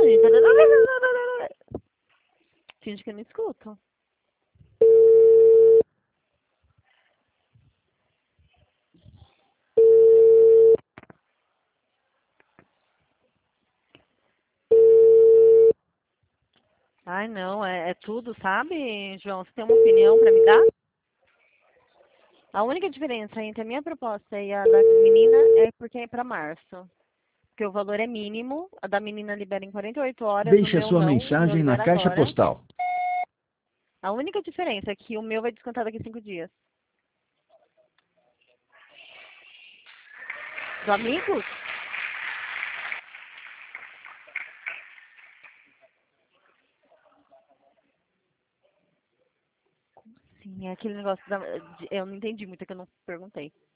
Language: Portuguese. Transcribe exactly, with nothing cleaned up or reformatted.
Finge que eu não escuto. Ai, não, é, é tudo, sabe, João? Você tem uma opinião pra me dar? A única diferença entre a minha proposta e a da menina é porque é pra março. Porque o valor é mínimo, a da menina libera em quarenta e oito horas, o Deixe a meu sua não, o meu mensagem na libera caixa agora. postal. A única diferença é que o meu vai descontar daqui a cinco dias. Do amigos? Sim, é aquele negócio da... de- Eu não entendi muito, é que eu não perguntei.